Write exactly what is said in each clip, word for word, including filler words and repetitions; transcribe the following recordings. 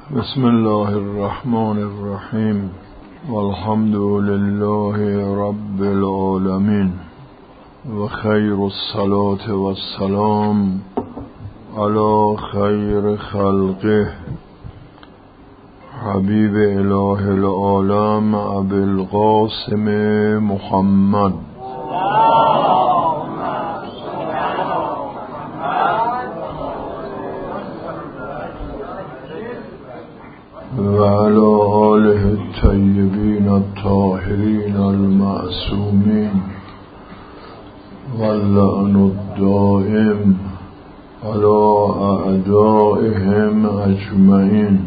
بسم الله الرحمن الرحیم والحمد لله رب العالمین و خیر الصلاة والسلام علی خیر خلقه حبیب اله العالم ابی القاسم محمد و علی آله الطیبین الطاهرین المعصومین واللعن الدائم علی اعدائهم اجمعین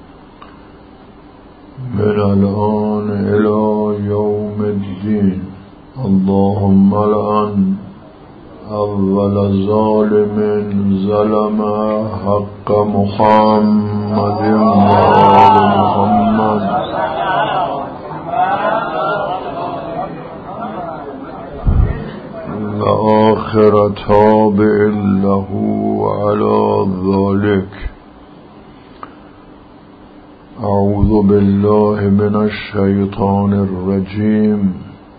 من الآن الی یوم الدین. اللهم لعن اول ظالم ظلم حق محمد و آل محمد و آخر تابع له علی ذلك. اعوذ بالله من الشیطان الرجیم.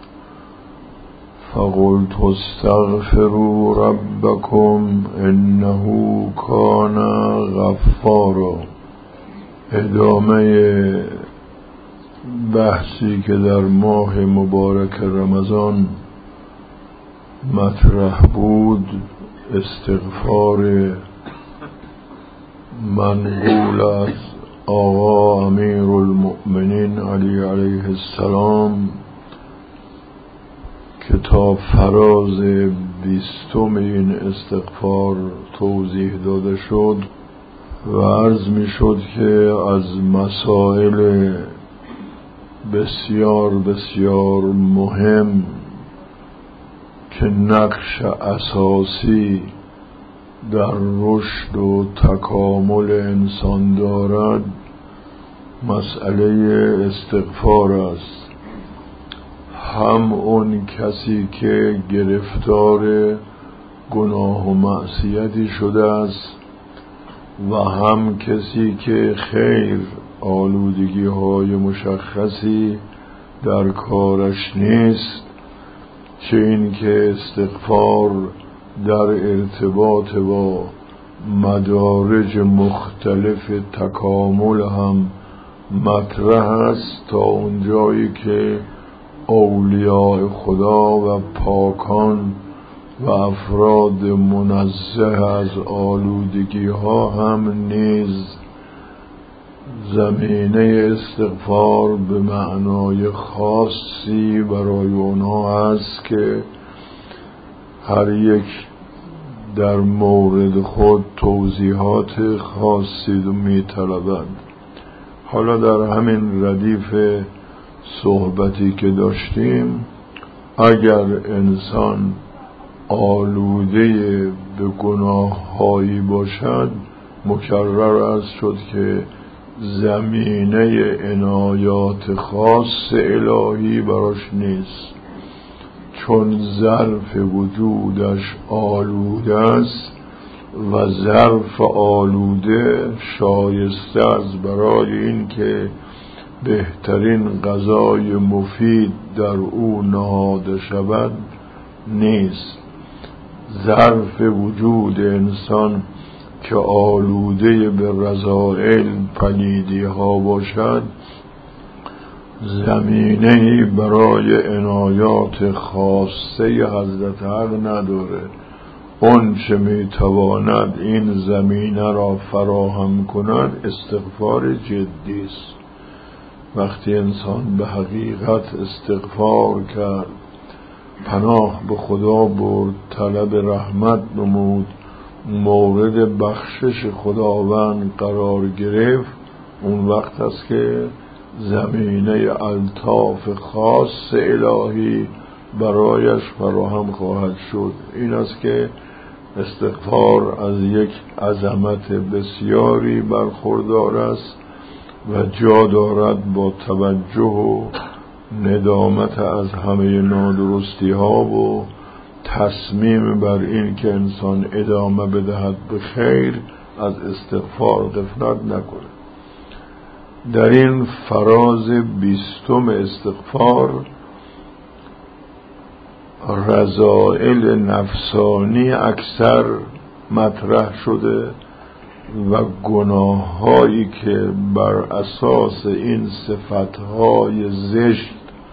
فقلت استغفروا ربكم انه كان غفارا. ادامه بحثی که در ماه مبارک رمضان مطرح بود، استغفار منقول از آقا امیر المؤمنین علی علیه السلام کتاب فراز بیستم این استغفار توضیح داده شد و عرض می شد که از مسائل بسیار بسیار مهم که نقش اساسی در رشد و تکامل انسان دارد مسئله استغفار است. هم اون کسی که گرفتار گناه و معصیتی شده است و هم کسی که خیر آلودگی های مشخصی در کارش نیست، چه این که استغفار در ارتباط با مدارج مختلف تکامل هم مطرح است، تا اونجایی که اولیاء خدا و پاکان و افراد منزه از آلودگی ها هم نیز زمینه استغفار به معنای خاصی برای اونها هست که هر یک در مورد خود توضیحات خاصی می طلبند. حالا در همین ردیف صحبتی که داشتیم، اگر انسان آلوده به گناه هایی باشد، مکرر عرض شد که زمینه عنایات خاص الهی براش نیست، چون ظرف وجودش آلوده است و ظرف آلوده شایسته است برای این که بهترین غذای مفید در او نهاده شود نیست. ظرف وجود انسان که آلوده به رذائل پلیدی ها باشد، زمینه‌ای برای عنایات خاصه حضرت حق نداره. اون چه میتواند این زمینه را فراهم کند استغفار جدی است. وقتی انسان به حقیقت استغفار کرد، پناه به خدا برد، طلب رحمت نمود، مورد بخشش خداوند قرار گرفت، اون وقت است که زمینه الطاف خاص الهی برایش فراهم خواهد شد. این است که استغفار از یک عظمت بسیاری برخوردار است و جا دارد با توجه و ندامت از همه نادرستی ها و تصمیم بر این که انسان ادامه بدهد به خیر از استغفار غفلت نکنه. در این فراز بیستم استغفار رذائل نفسانی اکثر مطرح شده و گناهایی که بر اساس این صفتهای زشت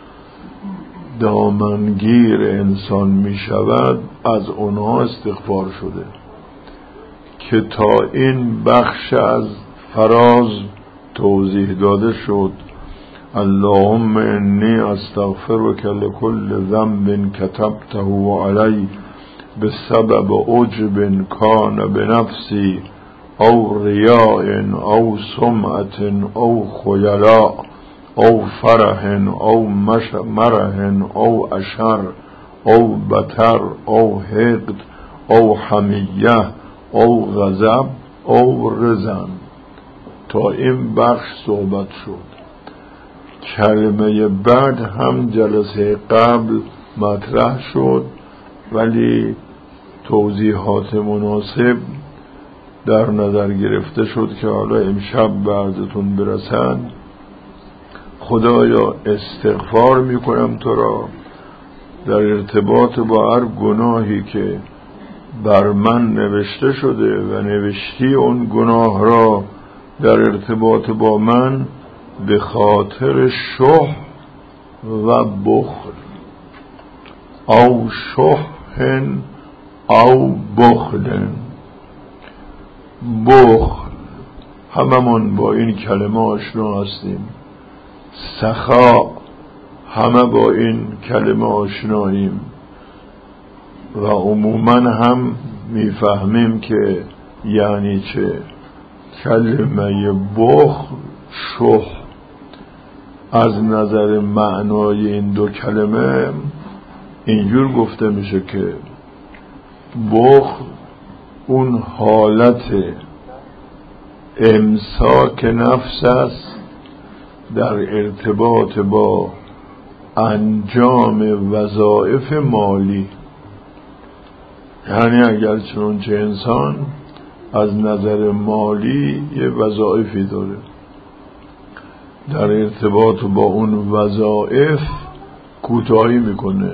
دامنگیر انسان می شود از اونها استغفار شده که تا این بخش از فراز توضیح داده شد. اللهم انی استغفرک لکل ذنب کتبته علی بسبب عجب کان بنفسی او ریاء او سمعت او خیلاء او فرح او مرح او اشر او بطر او حقد او حمیه او غضب او رزن. تا این بخش صحبت شد. کلمه بعد هم جلسه قبل مطرح شد ولی توضیحات مناسب در نظر گرفته شد که حالا امشب بعدتون برسن. خدایا استغفار میکنم تو را در ارتباط با هر گناهی که بر من نوشته شده و نوشتی اون گناه را در ارتباط با من به خاطر شح و بخل او شحن او بخل. بخل هممون با این کلمه آشنا هستیم، سخا همه با این کلمه آشناییم و عموما هم میفهمیم که یعنی چه. کلمه بخل، شح، از نظر معنای این دو کلمه اینجور گفته میشه که بخل اون حالت امساک نفس است در ارتباط با انجام وظایف مالی. یعنی اگر چنانچه انسان از نظر مالی یه وظایفی داره، در ارتباط با اون وظایف کوتاهی میکنه،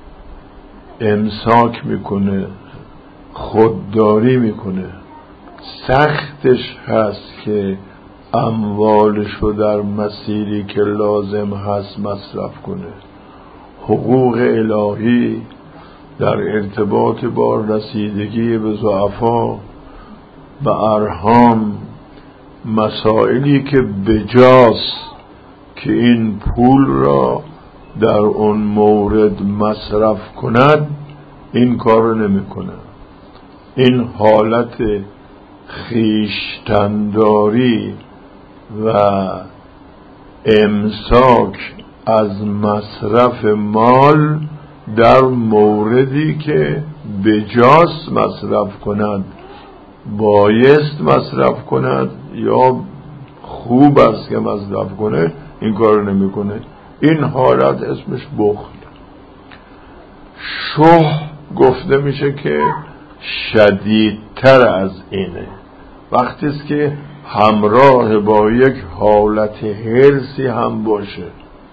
امساک میکنه، خودداری میکنه، سختش هست که اموالش رو در مسیری که لازم هست مصرف کنه. حقوق الهی در ارتباط با رسیدگی به ضعفا و ارحام، مسائلی که بجاست که این پول را در اون مورد مصرف کند، این کار رو نمی کنه. این حالت خیشتنداری و امساک از مصرف مال در موردی که بجاست مصرف کند، بایست مصرف کند یا خوب است که مصرف کنه، این کار نمی کنه. این حالت اسمش بخل. شح گفته میشه که شدیدتر از اینه، وقتی است که همراه با یک حالت حرصی هم باشه.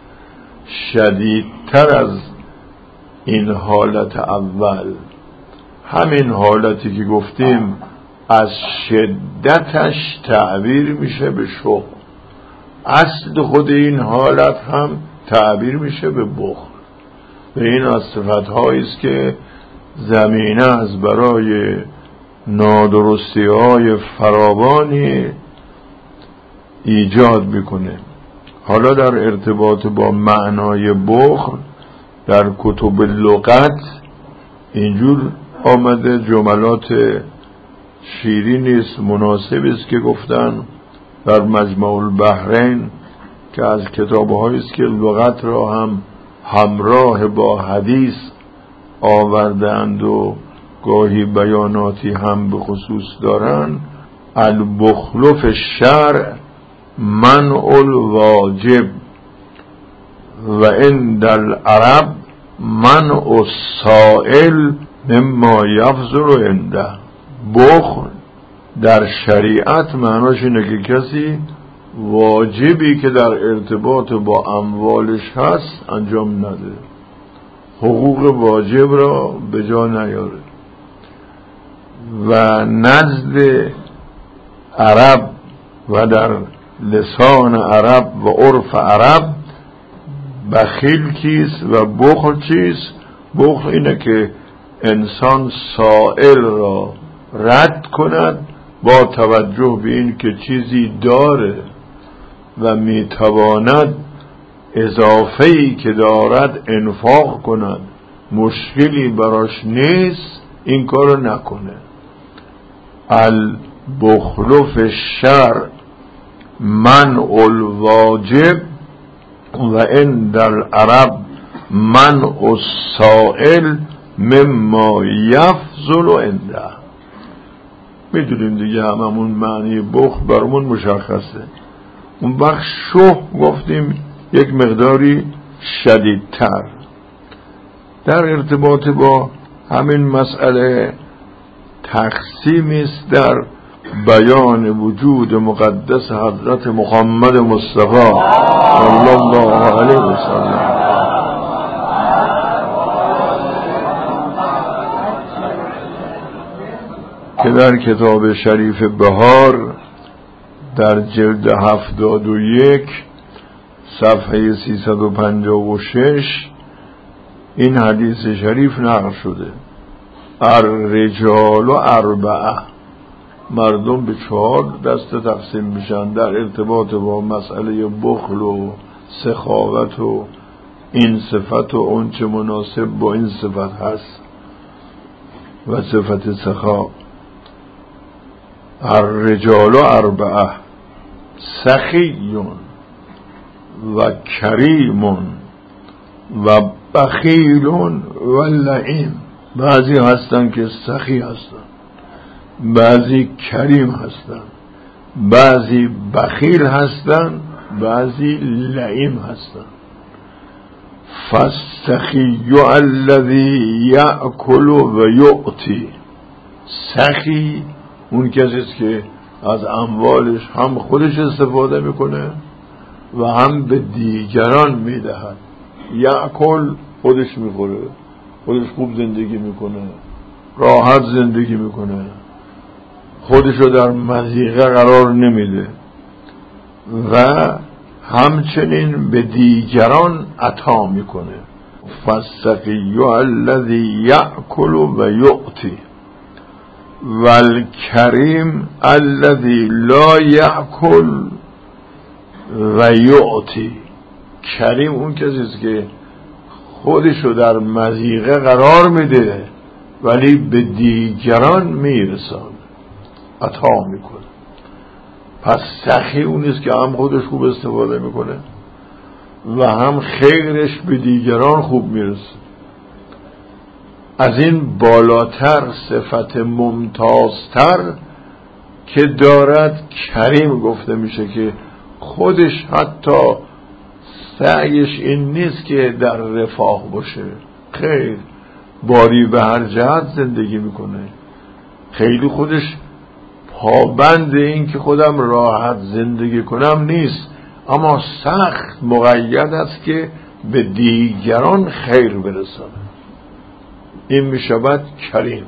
شدیدتر از این حالت اول، همین حالتی که گفتیم از شدتش تعبیر میشه به شح. اصل خود این حالت هم تعبیر میشه به بخل. و این از صفت‌هایی است که زمینه از برای نادرستی های فراوانی ایجاد میکنه. حالا در ارتباط با معنای بخل در کتب لغت اینجور آمده، جملات شیرینی است، مناسبی است که گفتن در مجمع البحرین که از کتاب‌هایی است که لغت را هم همراه با حدیث آوردند و گاهی بیاناتی هم به خصوص دارن. البخل فی الشرع منع الواجب و عند العرب منع السائل مما یفضل عنده. بخل در شریعت معناش اینه که کسی واجبی که در ارتباط با اموالش هست انجام نده، حقوق واجب را به جا نیاره. و نزد عرب و در لسان عرب و عرف عرب بخیل کیست و بخل چیست؟ بخل اینه که انسان سائل را رد کند با توجه به این که چیزی داره و میتواند اضافه‌ای که دارد انفاق کند، مشکلی براش نیست، این کارو نکنه. البخل فی الشرع منع الواجب و عند العرب منع السائل مما یفضل عنده. میدونیم دیگه هممون معنی بخل برامون مشخصه. اون وقت شح گفتیم یک مقداری شدیدتر. در ارتباط با همین مسئله تقسیمی است در بیان وجود مقدس حضرت محمد مصطفی صلی الله علیه و سلم که در کتاب شریف بهار در جلد هفتاد و یک صفحه سیصد و پنجاه و شش این حدیث شریف نقل شده: الرجال اربعه، مردم به چهار دسته تقسیم میشن در ارتباط با مسئله بخل و سخاوت و این صفت و اون چه مناسب با این صفت هست و صفت سخا. الرجال اربعه سخیون و کریمون و بخیلون و لعیم. بعضی هستن که سخی هستن، بعضی کریم هستن، بعضی بخیل هستن، بعضی لعیم هستن. فالسخی الذی یأکل و یعطی، سخی اون کسی است که از اموالش هم خودش استفاده میکنه و هم به دیگران میدهد. یأکل خودش میخوره، خودش خوب زندگی میکنه، راحت زندگی میکنه، خودشو در مضیقه قرار نمیده و همچنین به دیگران عطا میکنه. فالسقی الذی یأکل و یعطی والکریم الذی لا یأکل و یعطی. کریم اون کسی است که خودشو در مضیقه قرار میده ولی به دیگران میرسان، عطا میکنه. پس سخی اون است که هم خودش خوب استفاده میکنه و هم خیرش به دیگران خوب میرسه. از این بالاتر صفت ممتازتر که دارد کریم گفته میشه که خودش حتی سعیش این نیست که در رفاه باشه، خیر باری به هر جهت زندگی میکنه، خیلی خودش پابند این که خودم راحت زندگی کنم نیست، اما سخت مقید است که به دیگران خیر برسانه. این میشود کریم.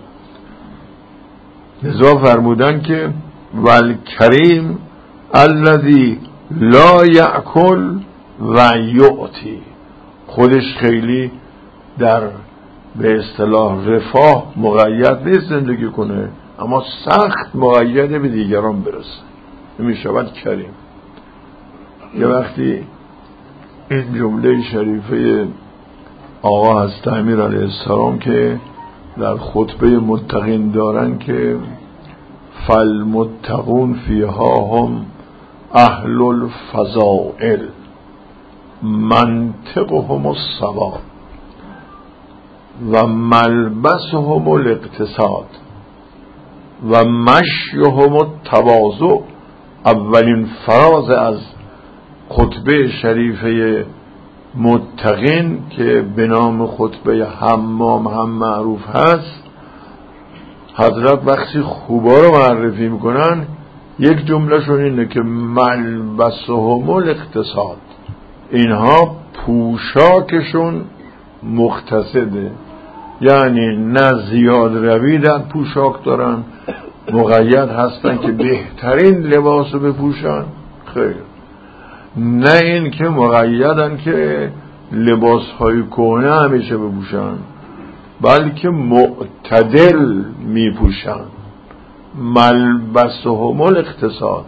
لذا فرمودن که والکریم الذی لا یأکل و یعطی، خودش خیلی در به اصطلاح رفاه مقید نیست زندگی کنه، اما سخت مقید به دیگران برسه. این میشود کریم. یه وقتی این جمله شریفه آقا حضرت امیر علیه السلام که در خطبه متقین دارن که فالمتقون فیها هم اهل الفضائل منطقهم الصواب و ملبسهم الاقتصاد و مشیهم التواضع. اولین فراز از خطبه شریفه متقین که به نام خطبه حمام هم معروف هست، حضرت وقتی خوبا رو معرفی میکنن یک جملهشون اینه که ملبسهم الاقتصاد، اینها پوشاکشون مقتصده، یعنی نه زیاد روی در پوشاک دارن، مقید هستن که بهترین لباس رو بپوشن، خیر، نه این که مقیدن که لباس های کهنه همیشه بپوشن، بلکه معتدل میپوشن. ملبسهم الاقتصاد.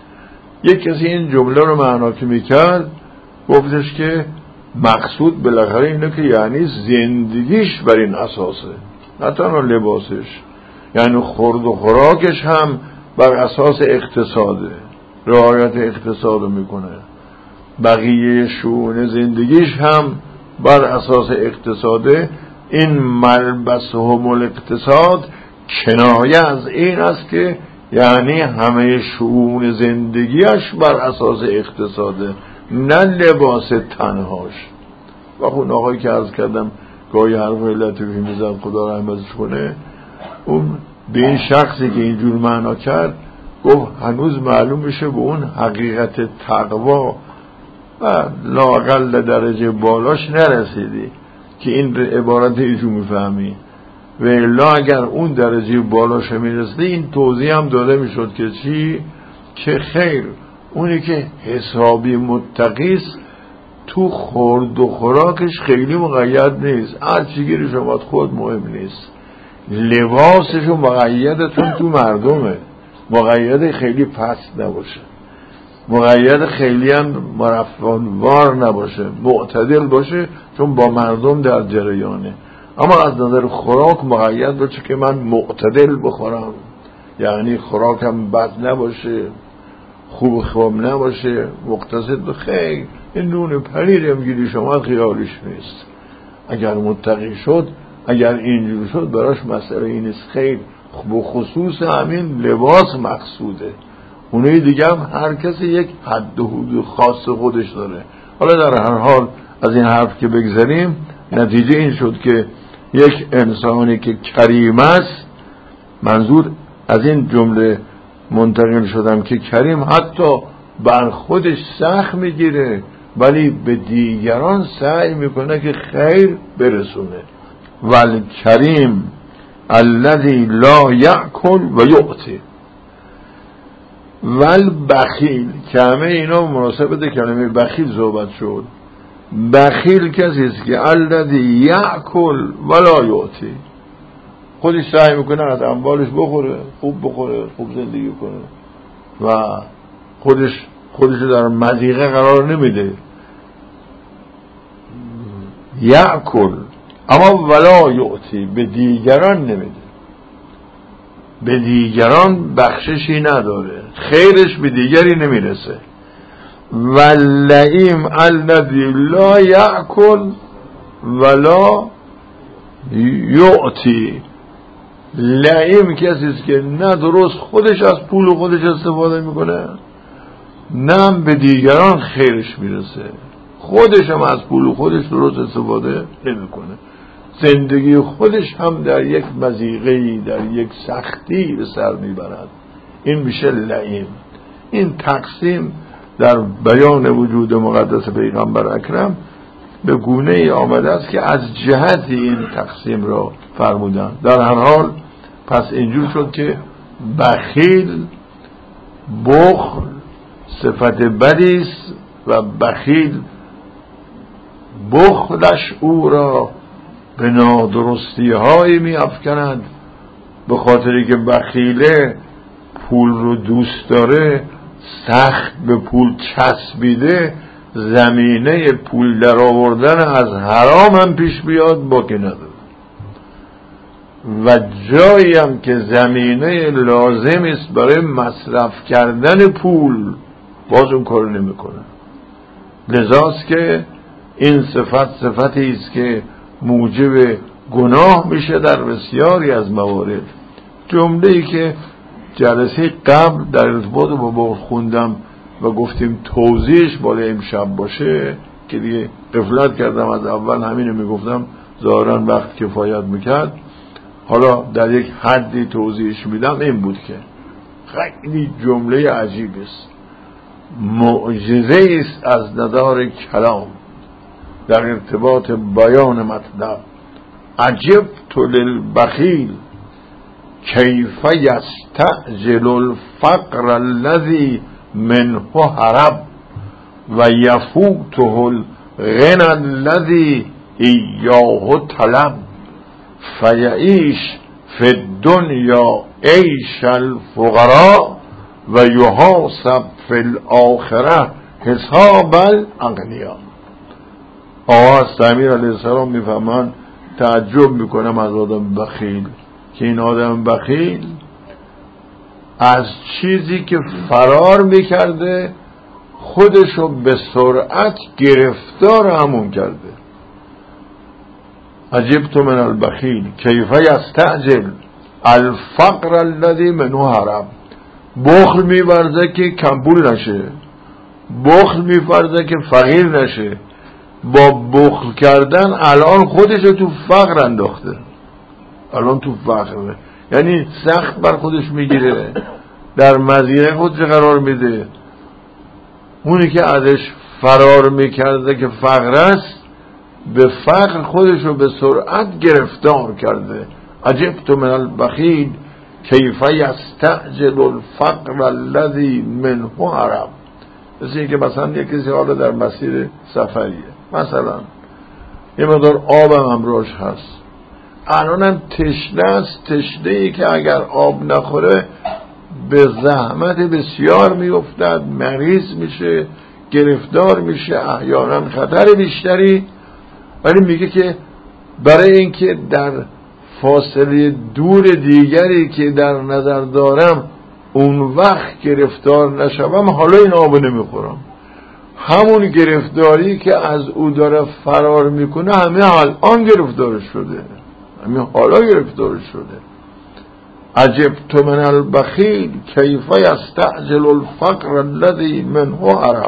یک کسی این جمله رو معنا که میکرد گفتش که مقصود بالاخره اینه که یعنی زندگیش بر این اساسه، نه تنها لباسش، یعنی خورد و خوراکش هم بر اساس اقتصاده، رعایت اقتصاد رو میکنه، بقیه شؤون زندگیش هم بر اساس اقتصاده. این ملبسهم الاقتصاد کنایه از این است که یعنی همه شؤون زندگیش بر اساس اقتصاده، نه لباس تنهاش. و اون آقایی که عرض کردم گاهی حرف لطیفی میزد، خدا رحمتش کنه، اون به این شخصی که اینجور معنا کرد گفت هنوز معلوم میشه به اون حقیقت تقوا و لااقل درجه بالاش نرسیدی که این عبارت ایشون میفهمی، و الا اگر اون درجه بالاش میرسیدی این توضیح هم داده میشد که چی؟ که خیر، اونی که حسابی متقیست تو خورد و خوراکش خیلی مقید نیست، هر چی گیرش اومد خود مهم نیست، لباسش و مقیدتون تو مردمه، مقید خیلی پست نباشه، مقید خیلی هم مرفانوار نباشه، معتدل باشه چون با مردم در جریانه. اما از نظر خوراک مقید باشه که من معتدل بخورم، یعنی خوراکم بد نباشه، خوب خواب نباشه، مقتصد خیر. این نون پنیر هم گیری شما خیالش نیست. اگر متقی شد، اگر اینجور شد، براش مسئله این است. خیر، بخصوص همین لباس مقصوده، اونایی دیگه هم هر کسی یک حد و حدود خاص خودش داره. حالا در هر حال از این حرف که بگذاریم، نتیجه این شد که یک انسانی که کریم است، منظور از این جمله منتقل شدم که کریم حتی بر خودش سخت میگیره ولی به دیگران سعی میکنه که خیر برسونه. والکریم الذی لا یأکل و یعطی. والبخیل، که همه اینا مناسبت کلمه بخیل صحبت شد. بخیل کسی است که الذی یأکل ولا یعطی، خودش سعی میکنه از اموالش بخوره، خوب بخوره، خوب زندگی کنه و خودش خودش در مضیقه قرار نمیده. یأکل اما ولا یعطی، به دیگران نمیده، به دیگران بخششی نداره، خیرش به دیگری نمیرسه. واللئیم الذی لا یأکل ولا یعطی. لئیم کسی است که نه درست خودش از پول خودش استفاده میکنه، نه به دیگران خیرش میرسه، خودش هم از پول خودش درست استفاده نمیکنه، زندگی خودش هم در یک مضیقه‌ای، در یک سختی به سر میبرد. این میشه لئیم. این تقسیم در بیان وجود مقدس پیغمبر اکرم به گونه ای آمده است که از جهتی این تقسیم را فرمودن. در هر حال پس اینجور شد که بخیل، بخل صفت بدی است و بخیل بخلش او را به نادرستی هایی می افکند، به خاطری که بخیله پول رو دوست داره، سخت به پول چسبیده، زمینه پول در آوردن از حرام هم پیش بیاد باقی نداره و جایی هم که زمینه لازم است برای مصرف کردن پول باز اون کار نمی کنه. لذاست که این صفت صفتی است که موجب گناه میشه در بسیاری از موارد. جمله‌ای که جلسه قبل در ارتباط با بار خوندم و گفتیم توضیحش بالای امشب باشه که دیگه غفلت کردم، از اول همینو میگفتم، ظاهراً وقت کفایت میکرد، حالا در یک حدی توضیحش میدم. این بود که خیلی جمله عجیبی است، معجزه است از نظر کلام در ارتباط بیان مطلب. عجبت للبخیل کیف یستعجل الفقر الذی منه هرب و یفوته الغنى الذی ایاه طلب فیعیش فی الدنیا عیش الفقراء و یحاسب فی الاخره حساب الاغنیاء. آقا امیر علیه السلام میفهمن تعجب میکنم از آدم بخیل که این آدم بخیل از چیزی که فرار میکرده خودشو به سرعت گرفتار همون کرده. عجبت من البخیل کیف یستعجل الفقر الذی منه هرب. بخل می‌ورزه که کمپول نشه، بخل می‌ورزه که فقیر نشه. با بخل کردن الان خودشو تو فقر انداخته، الان تو فقره، یعنی سخت بر خودش میگیره، در مزیره خودش قرار میده. اونی که ازش فرار میکرده که فقر است، به فقر خودشو به سرعت گرفتار کرده. عجبت من البخیل کیف یستعجل الفقر الذی منه هرب. مثل این که مثلا یک کسی حالا در مسیر سفریه، مثلا یه مقدار آب هم همراهش هست، الان هم تشنه است، تشنه ای که اگر آب نخوره به زحمت بسیار میافتد، مریض میشه، گرفتار میشه، احیانا خطر بیشتری. ولی میگه که برای اینکه در فاصله دور دیگری که در نظر دارم اون وقت گرفتار نشوم، حالا این آبو نمیخورم. همون گرفتاری که از او داره فرار میکنه همه الان گرفتار شده، همه حالا گرفتار شده. عجبت من البخیل کیف یستعجل الفقر الذی منه هرب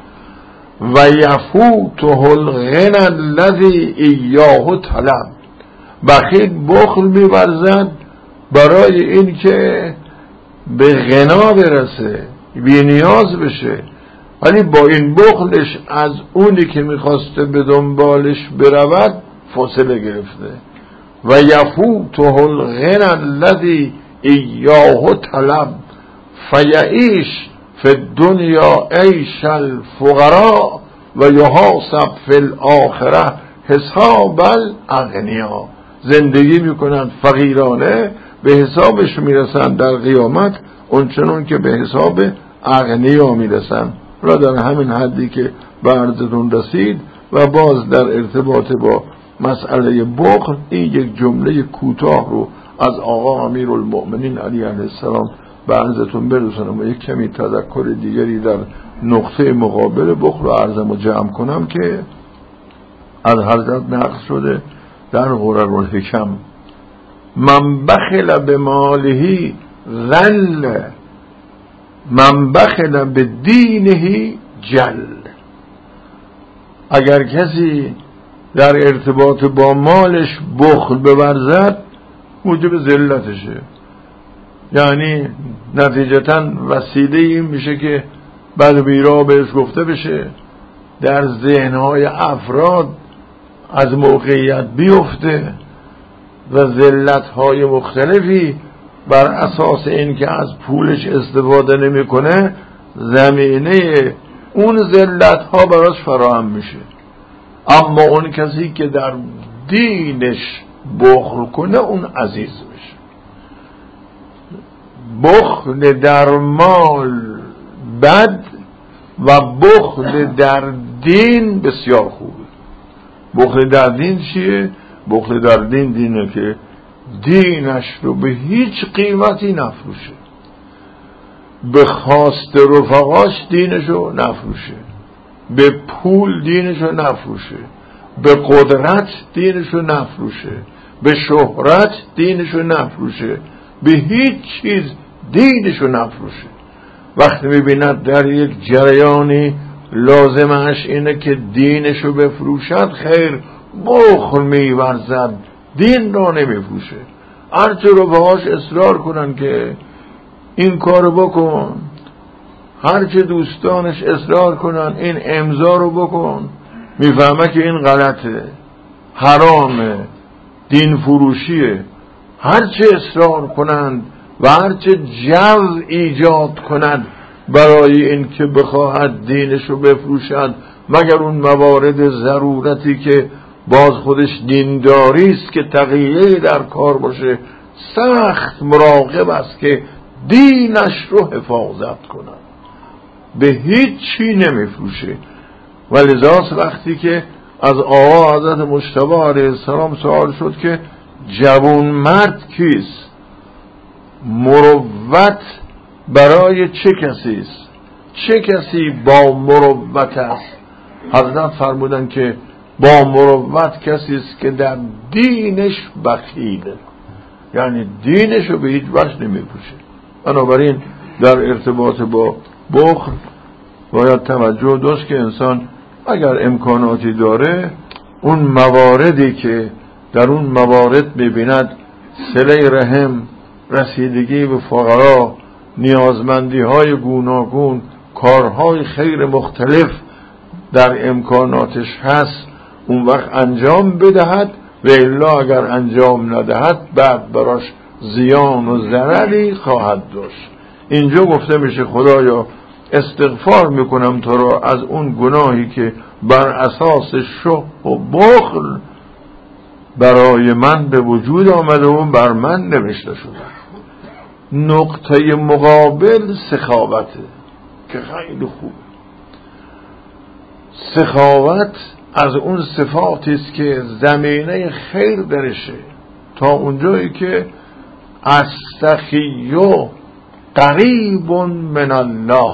و یفوته الغنى الذی ایاه طلب. بخیل بخل می‌ورزد برای این که به غنا برسه، بی نیاز بشه، ولی با این بخلش از اونی که میخواسته به دنبالش برود فاصله گرفته. و یفوته الغنى الذی ایاه طلب فیعیش فی الدنیا عیش الفقراء و یحاسب فی الاخره حساب الاغنیاء. زندگی میکنند فقیرانه، به حسابش میرسند در قیامت اونچنون که به حساب اغنیا میرسند. را در همین حدی که به عرضتون رسید و باز در ارتباط با مسئله بخل این یک جمله کوتاه رو از آقا امیرالمؤمنین علی علیه السلام به عرضتون برسونم و یک کمی تذکر دیگری در نقطه مقابل بخل رو عرضم و جمع کنم که از حضرت نقل شده در غرر الحکم: من بخل به مالهی ذل، من بخل به دینهی جل. اگر کسی در ارتباط با مالش بخل بورزد موجب ذلتشه، یعنی نتیجتاً وسیله این میشه که بعد بیرا بهش گفته بشه، در ذهنهای افراد از موقعیت بیفته و ذلت‌های مختلفی بر اساس این که از پولش استفاده نمی‌کنه زمینه اون ذلت‌ها براش فراهم میشه. اما اون کسی که در دینش بخل کنه اون عزیز میشه. بخل در مال بد و بخل در دین بسیار خوبه. بخل در دین چیه؟ بخل در دین دینه که دینش رو به هیچ قیمتی نفروشه، به خواست رفقاش دینش رو نفروشه، به پول دینش رو نفروشه، به قدرت دینش رو نفروشه، به شهرت دینش رو نفروشه، به هیچ چیز دینش رو نفروشه. وقتی میبیند در یک جریانی لازمش اینه که دینش رو بفروشد، خیر، بخل میورزد، دین رو نمیفروشه. هرچه رفقاش اصرار کنن که این کارو بکن، هر چه دوستانش اصرار کنن این امضا رو بکن، میفهمه که این غلطه، حرامه، دین فروشیه. هر چه اصرار کنند و هر چه جو ایجاد کنند برای این که بخواهد دینشو بفروشد، مگر اون موارد ضرورتی که باز خودش دینداری است که تقیه در کار باشه، سخت مراقب است که دینش رو حفاظت کند، به هیچ چی نمیفروشه. ولذا وقتی که از آقا حضرت مجتبی علیه السلام سوال شد که جوان مرد کیست، مروت برای چه کسی است، چه کسی با مروت است، حضرت فرمودن که با مروت کسی است که در دینش بخیله، یعنی دینش رو به هیچ وجه نمیپوشه. بنابراین در ارتباط با بخل باید توجه داشت که انسان اگر امکاناتی داره اون مواردی که در اون موارد ببیند صله رحم، رسیدگی به فقرا، نیازمندی های گوناگون، کارهای خیر مختلف در امکاناتش هست، اون وقت انجام بدهد، و الا اگر انجام ندهد بعد براش زیان و ضرری خواهد داشت. اینجا گفته میشه خدایا استغفار میکنم تو را از اون گناهی که بر اساس شح و بخل برای من به وجود آمده و بر من نوشته شده. نقطه مقابل سخاوته که خیلی خوب. سخاوت از اون صفاتی است که زمینه خیر درشه، تا اونجایی که السخی قریب من الله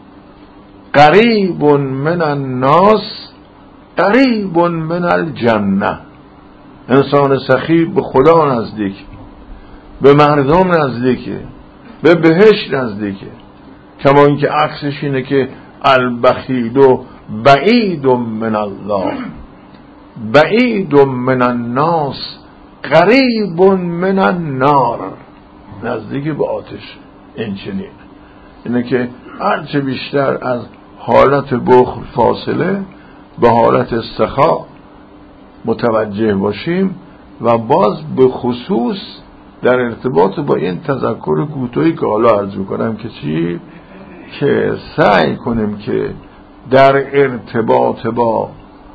قریب من الناس قریب من الجنه. انسان سخی به خدا نزدیک، به مردم نزدیکه، به بهشت نزدیکه. کما اینکه عکسش اینه که البخیل بعید من الله بعید من الناس قریب من النار، نزدیک به آتش. این چنین اینه که هرچه بیشتر از حالت بخل فاصله به حالت سخا متوجه باشیم، و باز به خصوص در ارتباط با این تذکر کوتاهی که حالا عرض میکنم که چی، که سعی کنیم که در ارتباط با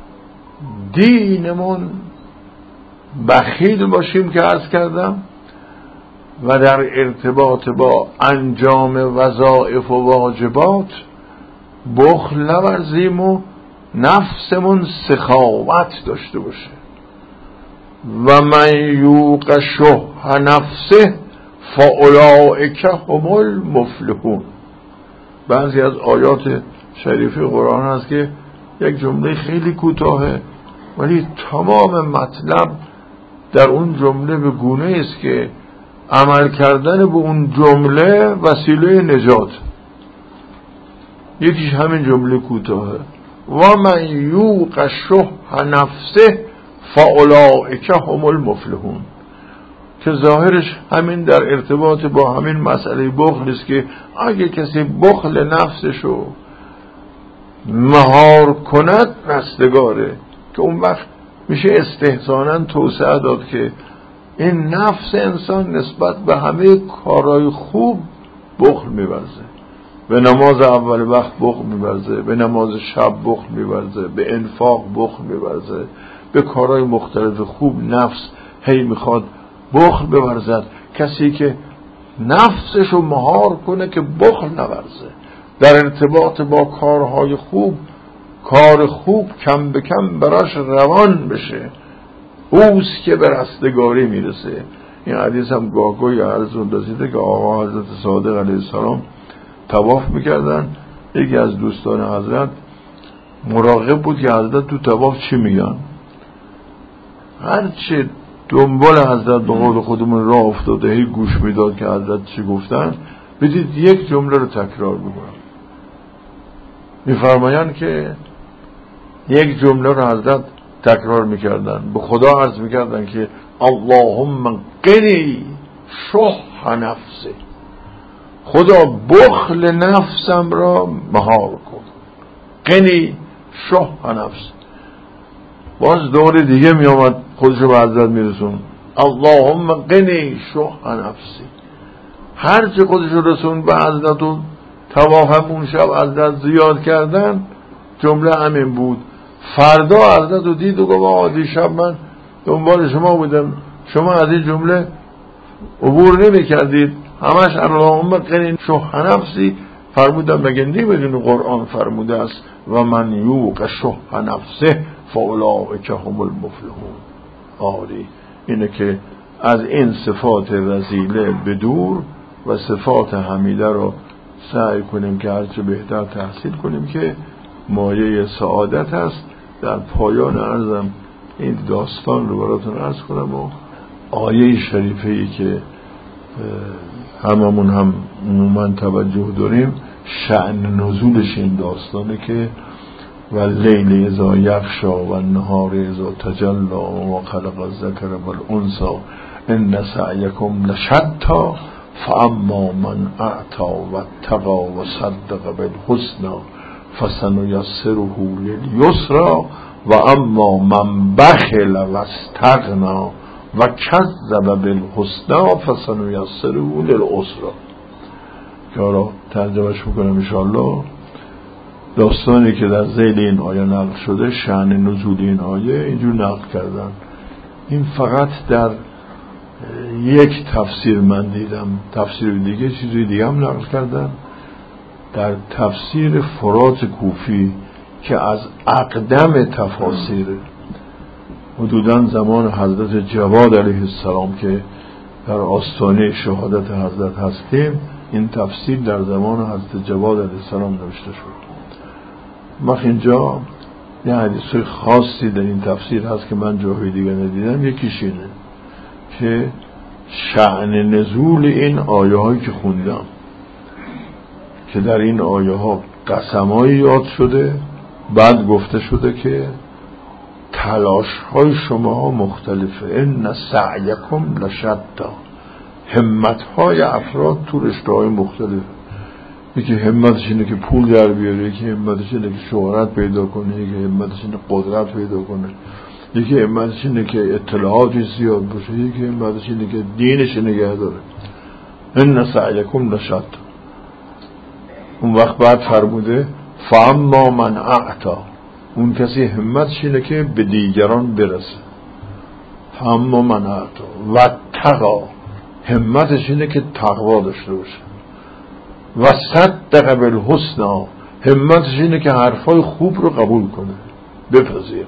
دینمون بخیل باشیم که عرض کردم، و در ارتباط با انجام وظایف و واجبات بخل نورزیم و نفسمون سخاوت داشته باشه. و من یوق شح نفسه فاولئک هم المفلحون. بعضی از آیات شریف قرآن هست که یک جمله خیلی کوتاهه ولی تمام مطلب در اون جمله به گونه است که عمل کردن به اون جمله وسیله نجات. یکیش همین جمله کوتاهه، و من یوق شح نفسه فاولئک هم المفلحون، که ظاهرش همین در ارتباط با همین مسئله بخل است که اگه کسی بخل نفسشو مهار کند رستگاره، که اون وقت میشه استحسانا توسعه داد که این نفس انسان نسبت به همه کارهای خوب بخل می‌ورزه. به نماز اول وقت بخل می‌ورزه، به نماز شب بخل می‌ورزه، به انفاق بخل می‌ورزه، به کارهای مختلف خوب نفس هی میخواد بخل بورزد. کسی که نفسشو مهار کنه که بخل نورزه، در ارتباط با کارهای خوب، کار خوب کم به کم براش روان بشه، اوست که به رستگاری میرسه. این حدیث هم گاهگاهی عرضون رسیده که آقا حضرت صادق علیه السلام طواف میکردن، یکی از دوستان حضرت مراقب بود که حضرت تو طواف چی میگن، هرچه دنبال حضرت به قول خودمون راه افتاده هی گوش میداد که حضرت چی گفتن، بدید یک جمله رو تکرار میکنن. میفرمایند که یک جمله رو حضرت تکرار میکردن، به خدا عرض میکردن که اللهم قنی شح نفسه، خدا بخل نفسم را مهار کن. قنی شح نفس. باز دور دیگه می آمد خودشو به حضرت می رسون، اللهم قنی شح نفسی. هرچه خودشو رسون به حضرت و تواهم اون شب حضرت زیاد کردن، جمله همین بود. فردا حضرت رو دید و گفت آقا دیشب من دنبال شما بودم، شما از این جمله عبور نمی کردید، همش اللهم قنی شح نفسی. فرمودم مگه نمیدونی قرآن فرموده است و من یوق شح نفسه فاولئک هم المفلحون. آری اینه که از این صفات رذیله بدور و صفات حمیده رو سعی کنیم که هرچه بهتر تحصیل کنیم که مایه سعادت است. در پایان عرضم این داستان رو براتون عرض کنم و آیه شریفه ای که هممون هم عموما توجه داریم شأن نزولش این داستانه که و لیل اذا یغشا و النهار اذا تجلی و خلق الذکر والانثی ان سعیکم لشتی فاما من اعطی واتقی وصدق بالحسنی فسنیسره للیسری و اما من بخل واستغنی و کذب بالحسنی فسنیسره للعسری. که حالا ترجمهش میکنم انشاءالله. داستانی که در ذیل این آیه نقل شده، شأن نزول این آیه اینجور نقل کردن. این فقط در یک تفسیر من دیدم، تفسیر دیگه چیزی دیگه هم نقل کردن. در تفسیر فرات کوفی که از اقدم تفاسیر، حدوداً زمان حضرت جواد علیه السلام که در آستانه شهادت حضرت هستیم، این تفسیر در زمان حضرت جواد علیه السلام نوشته شد. من اینجا یه حدیث خاصی در این تفسیر هست که من جاهای دیگه ندیدم. یکیش اینه که شأن نزول این آیه هایی که خوندم که در این آیه ها قسمایی یاد شده، بعد گفته شده که تلاش های شما مختلفه، ان سعیکم لشتی. همت های افراد تو رشته های مختلف، یکی همتش اینه که پول در بیاره، یکی همتش اینه که شهرت پیدا کنه، یکی همتش اینه قدرت پیدا کنه، یکی همتش اینه که اطلاعاتش زیاد باشه، یکی همتش اینه که دینش نگه داره. ان سعیکم لشتی. اون وقت بعد فرموده فاما من اعطی، اون کسی همتش اینه که به دیگران برسه. فاما من اعطی و تقی، همتش اینه که تقوا داشته باشه. و صدق بالحسنی، همتش اینه که حرفای خوب رو قبول کنه، بپذیره.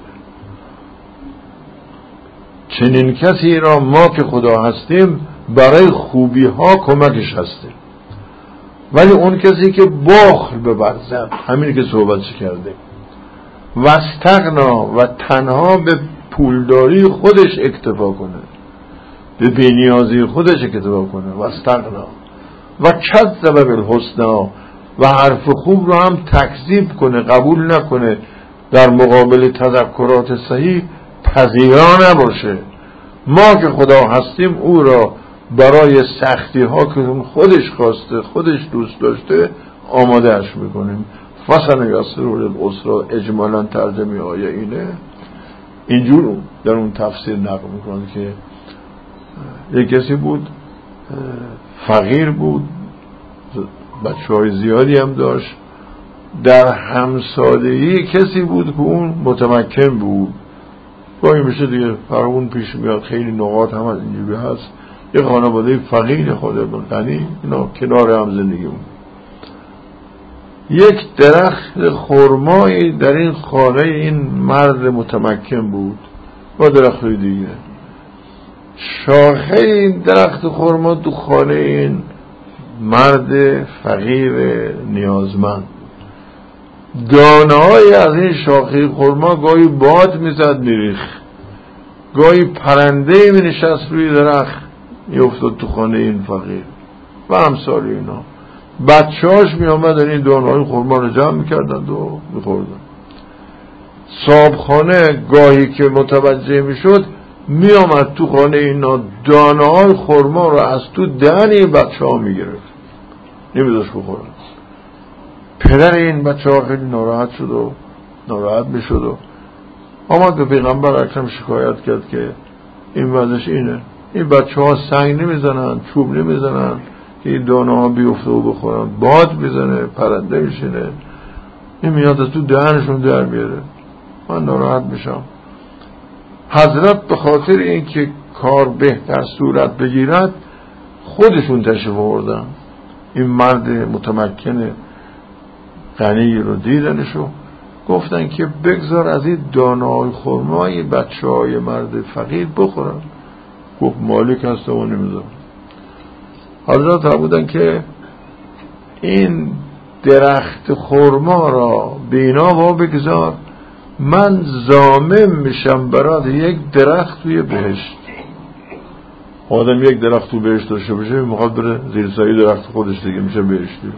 چنین کسی را ما که خدا هستیم برای خوبی ها کمکش هستیم. ولی اون کسی که بخل ببرزد، همین که صحبتش کرده، و استغنا و تنها به پولداری خودش اکتفا کنه، به بی‌نیازی خودش اکتفا کنه، و استغنا و کذب بالحسنی، و حرف خوب رو هم تکذیب کنه، قبول نکنه، در مقابل تذکرات صحیح پذیرا نباشه. ما که خدا هستیم او را برای سختی ها که اون خودش خواسته، خودش دوست داشته، آمادهش میکنیم. فسنیسره للعسری. اجمالا ترجمه آیه اینه. اینجور در اون تفسیر نقل میکنه که یک کسی بود فقیر بود، بچه های زیادی هم داشت، در همسادگی کسی بود که اون متمکن بود. گاهی میشه دیگه فرمون پیش میاد، خیلی نقاط هم از اینجوری هست. یه خانواده فقیر خود غنی، اینا کنار هم زندگی بود. یک درخت خرمایی در این خانه این مرد متمکن بود و درخت دیگه. شاخه این درخت خرما تو خانه این مرد فقیر نیازمند. دانه های از این شاخه خرما گاهی باد میزد میریخ، گاهی پرنده می نشست روی درخت می افتاد تو خانه این فقیر و همسال اینا. بچهاش می آمدن این دانه های خرما رو جمع می کردند و می خوردن. صاحب خانه گاهی که متوجه می شد می آمد تو خانه اینا، دانه های خرما رو از تو دهن بچه ها می گرفت. نمیذاش بخورن. پدر این بچه ها خیلی ناراحت شد و ناراحت میشد و آمد به پیغمبر اکرم شکایت کرد که این وضعش اینه، این بچه ها سنگ نمیزنن، چوب نمیزنن که این دانه ها بیفته و بخورن، باد میزنه، پرنده میشینه، این میاد از تو دهنشون در میاره، من ناراحت میشم. حضرت به خاطر این که کار بهتر صورت بگیرد خودشون تشریف آوردن، این مرد متمکن غنی رو دیدنشو گفتن که بگذار از این دانه‌های خرمای بچه های مرد فقیر بخورن. گفت مالک هست و نمیذارم. حضرت بودن که این درخت خرما را بینا با بگذار، من ضامن میشم برای یک درخت توی بهشت. آدم یک درخت تو بهشت داشته باشه میخواد بره زیر سایه درخت خودش دیگه میشه بهشتی.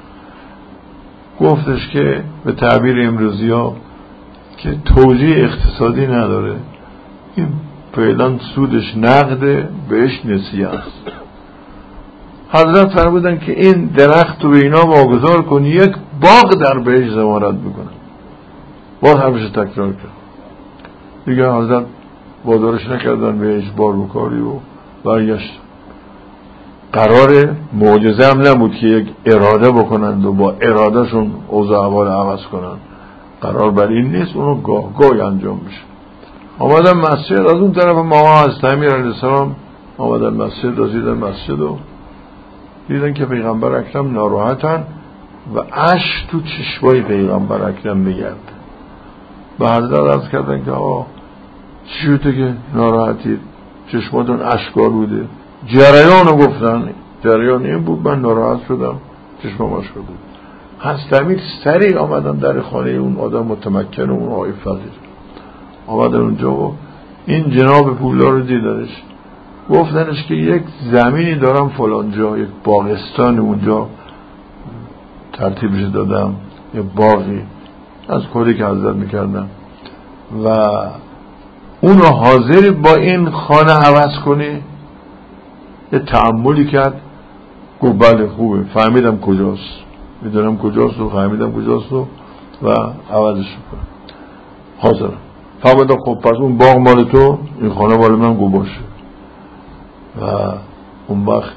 گفتش که به تعبیر امروزی ها که توجیه اقتصادی نداره، این فعلا سودش نقده، بهش نسیه است. حضرت فرمودن که این درخت رو به اینا واگذار کن، یک باغ در بهش ضمانت میکنه. باز همشه تکرار کرد دیگه. حضرت وادارش نکردن بهش بار بکاری و برگشت. قرار معجزه هم نبود که یک اراده بکنند و با ارادهشون اوضاع احوال عوض کنند، قرار بر این نیست، اونو گاه گاهی انجام میشه. آمدن مسجد، از اون طرف ماما از امیر علیه السلام آمدن مسجد، از دیدن مسجد و دیدن که پیغمبر اکرم ناراحتن و اشک تو چشمای پیغمبر اکرم میگرد. به حضرت عرض کردن که آقا چی شده که ناراحتید، چشماتون اشک‌آلوده؟ جریانو گفتن، جریان این بود من ناراحت شدم، چشمم اشک‌آلوده بود. حضرت امیر سریع آمدن در خانه اون آدم متمکن و اون آقای فقیر، آمدن اونجا و این جناب پولدار رو دیدنش، گفتنش که یک زمینی دارم فلان جا، یک باغستان اونجا ترتیبش دادم، یک باغی از کاری که حضرت میکردم و اون رو حاضری با این خانه عوض کنی؟ یه تأملی کرد، گفت بله خوبه، فهمیدم کجاست، میدونم کجاست و فهمیدم کجاست و و عوضش کنم، حاضرم. فهمیدم خب پس اون باغ مال تو، این خانه مال من، گو باشه. و اون وقت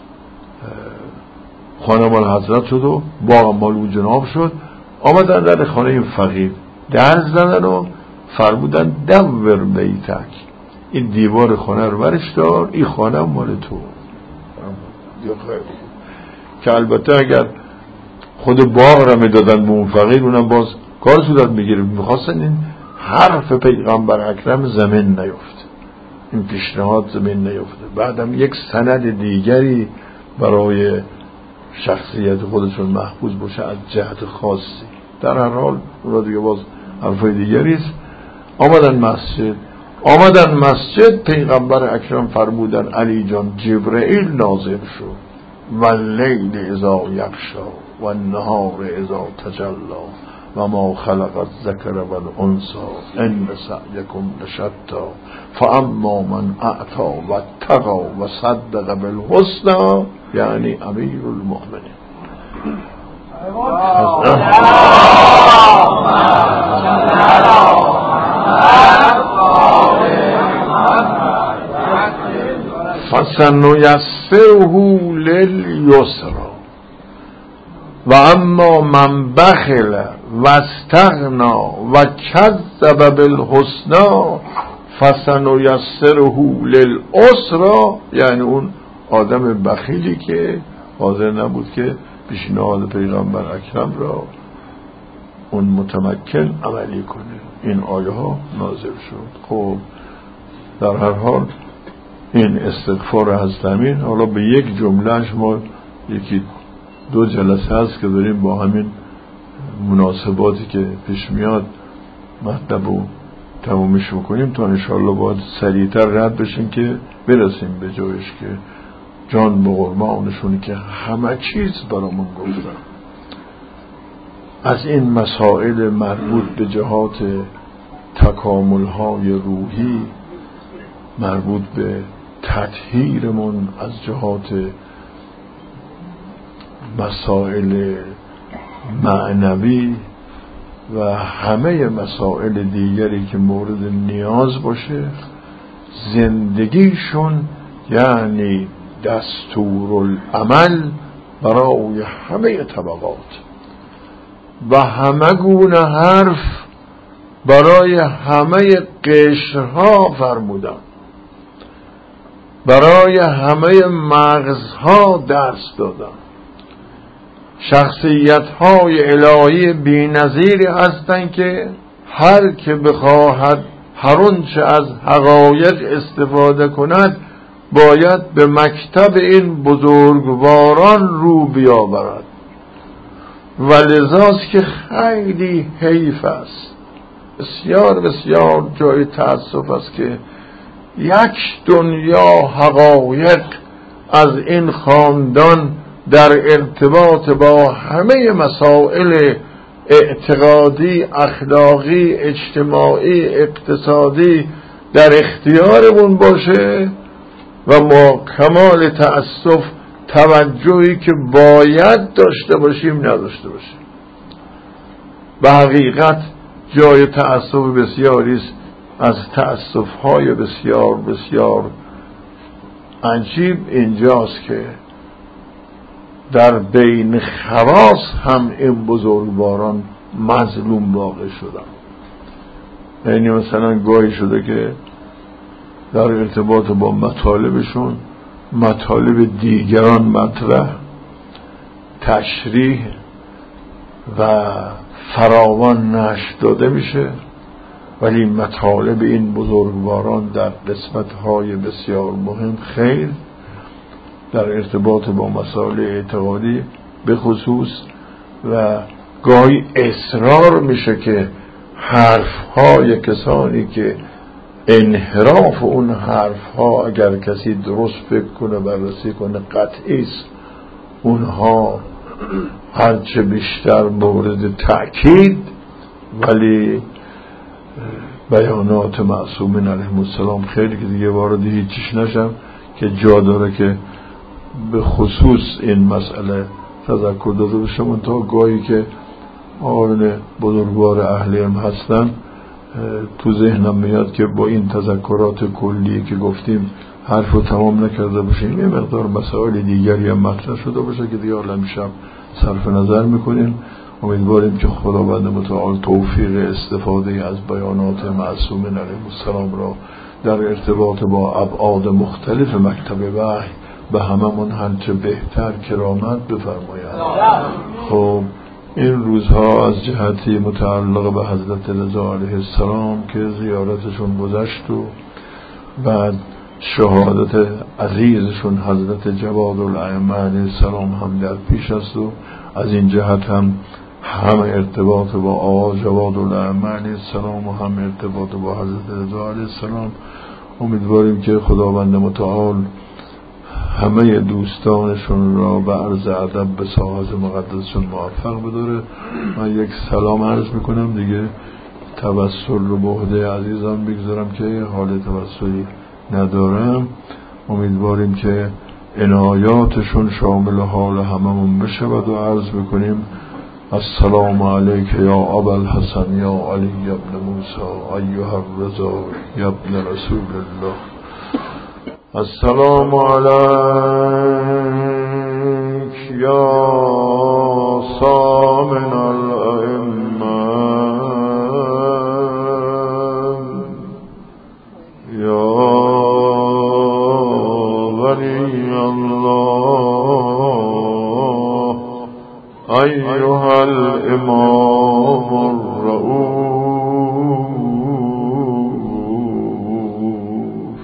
خانه مال حضرت شد و باغ مال اون جناب شد. آمدن در خانه این فقیر در زدن و فرمودن دور بیتک، این دیوار خانه رو برش دار، این خانه مال تو. که البته اگر خود باغ را میدادن به اون فقیر اونم باز کار صورت میگیره. میخواستن این حرف پیغمبر اکرم زمین نیفته، این پیشنهاد زمین نیفته، بعدم یک سند دیگری برای شخصیت خودشون محفوظ باشه از جهت خاصی. در هر حال اون دیگه باز حرفای دیگری است. آمدن مسجد آمدن مسجد پیغمبر اکرم فرمودن علی جان جبرئیل نازل شد و لیل اذا یغشا و النهار اذا تجلی و ما خلق الذکر و الانثی ان سعیکم لشتی فاما من اعطی و اتقی و صدق بالحسنی یعنی امیر المؤمنین. فسنیسره للیسری و اما من بخل و استغنا و کذب بالحسنی فسنیسره للعسری یعنی اون آدم بخیلی که حاضر نبود که پیشنهاد پیغمبر اکرم را اون متمکن عملی کنه. این آیه ها نازل شد. خب در هر حال این استغفار حضرت امیر، حالا به یک جملهش ما یکی دو جلسه هست که داریم با همین مناسباتی که پیش میاد مطلب رو تمومش بکنیم تا انشاءالله باید سریعتر رد بشیم که برسیم به جایش که جان به قربانشون که همه چیز برامون گفتن. از این مسائل مربوط به جهات تکامل‌های روحی، مربوط به تطهیرمون از جهات مسائل معنوی و همه مسائل دیگری که مورد نیاز باشه، زندگیشون یعنی دستورالعمل برای همه طبقات و همه گونه حرف برای همه قشرها فرمودن، برای همه مغزها درس دادن. شخصیت‌های الهی بی‌نظیری هستند که هر که بخواهد هر آنچه از حقایق استفاده کند باید به مکتب این بزرگواران رو بیاورد و لذاست که خیلی حیف است، بسیار بسیار جای تأسف است که یک دنیا حقایق از این خاندان در ارتباط با همه مسائل اعتقادی، اخلاقی، اجتماعی، اقتصادی در اختیارمون باشه و ما کمال تأسف توجهی که باید داشته باشیم نداشته باشیم. به حقیقت جای تأسف بسیاری است، از تأسف‌های بسیار بسیار عجیب اینجاست که در بین خواص هم این بزرگواران مظلوم واقع شدن. یعنی مثلا گاهی شده که در ارتباط با مطالبشون مطالب دیگران مطرح، تشریح و فراوان نشر داده میشه، ولی مطالب این بزرگواران در قسمت‌های بسیار مهم خیر در ارتباط با مسائل اعتقادی به خصوص و گاهی اصرار میشه که حرف‌های کسانی که انحراف اون حرف‌ها اگر کسی درست فکر کنه بررسی کنه قطعی است، اونها هرچه بیشتر مورد تأکید، ولی بیانات معصومین علیهم السلام خیلی که دیگه وارد هیچیش نشم که جا داره که به خصوص این مسئله تذکر داده بشه. من تا گاهی که آقایون بزرگوار اهل علم هستن تو ذهنم میاد که با این تذکرات کلی که گفتیم حرف رو تمام نکرده باشیم، یه مقدار مسائل دیگری هم مطرح شده باشه که دیگه حالا میشم صرف نظر میکنیم. امیدواریم که خداوند متعال توفیق استفاده از بیانات معصومین علیهم السلام را در ارتباط با ابعاد مختلف مکتب وحی به هممون هرچه بهتر کرامت بفرماید. خب این روزها از جهتی متعلق به حضرت رضا علیه السلام که زیارتشون گذشت و بعد شهادت عزیزشون حضرت جواد الائمه علیه السلام هم در پیش است و از این جهت هم هم ارتباط با آقا جواد الائمه علیه السلام و هم ارتباط با حضرت رضا علیه السلام. امیدواریم که خداوند متعال همه دوستانشون را به عرض ادب به ساحت مقدسشون موفق بداره. من یک سلام عرض میکنم دیگه، توسل رو به عهده عزیزان بگذارم که حال توسلی ندارم. امیدواریم که عنایاتشون شامل حال هممون بشود و عرض میکنیم السلام علیک یا ابا الحسن یا علی ابن موسی ایها الرضا یا ابن رسول الله. السلام علیک یا سامن الائمه یا ولی الله ایها الامام الرؤوف.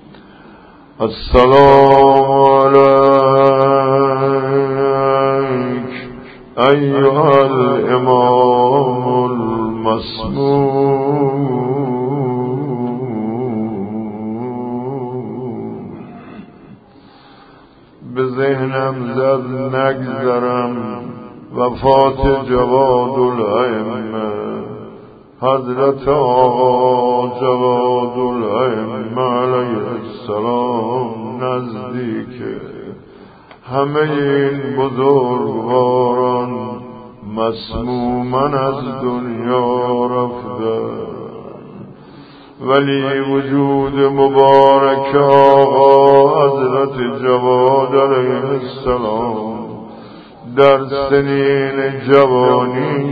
السلام علیک ایها الامام المسموم. به ذهنم زد نگذرم وفات جواد الائمه، حضرت آقا جواد الائمه علیه السلام نزدیک همه این بزرگواران مسمومن از دنیا رفتن، ولی وجود مبارک آقا حضرت جواد علیه السلام در سنین جوانی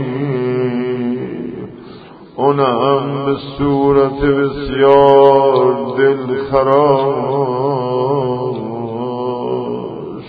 اونم به صورت بسیار دلخراش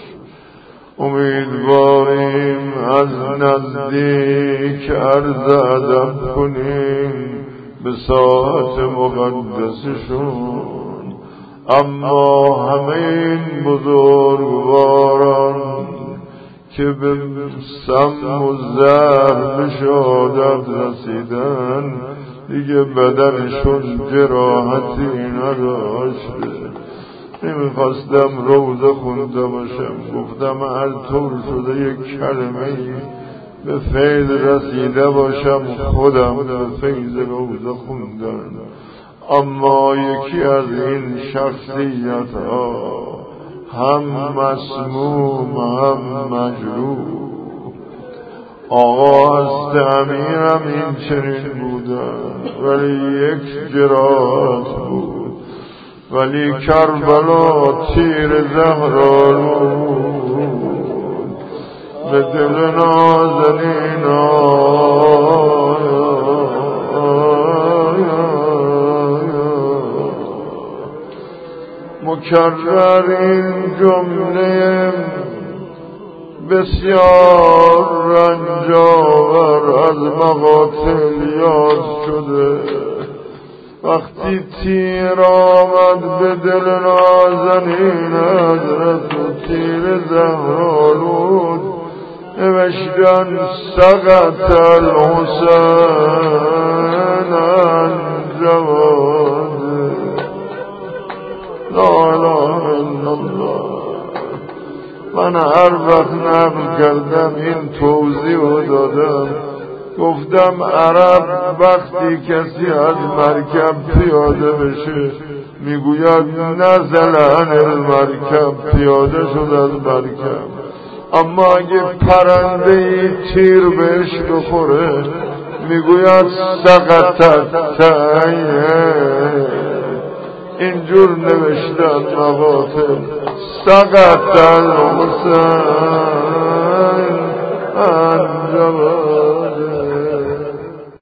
امیدواریم از نزدیک عرض ادب کنیم به ساعت مقدسشون. اما همه این بزرگواران که به سم و زهر به شهادت رسیدن دیگه بدنشون جراحتی نداشته. نمیخواستم روزه خونده باشم، گفتم هر طور شده یک کلمه به فیض رسیده باشم خودم به فیض روزه خوندن. اما یکی از این شخصیت ها هم مسموم هم مجروح آقا هست امیرم این چنین بودن، ولی یک جراحت بود. ولی کربلا تیر زهرآلود به دل نازنین مکرر این جمله بسیار رنجاور از مقاتل یاد شده. وقتی تیر آمد به دل نازنین حضرت و تیر زهرآلود نوشتن سقط الحسین عن جواد. لا اله الا الله. من هر وقت نقل کردم این توضیح رو دادم، گفتم عرب وقتی کسی از مرکب پیاده بشه میگوید نزل عن المرکب، پیاده شد از مرکب. اما اگه پرنده ای تیر بهش بخوره میگوید سقطت تایه. اینجور نوشتن مقاتل سقط الحسین عن جواد.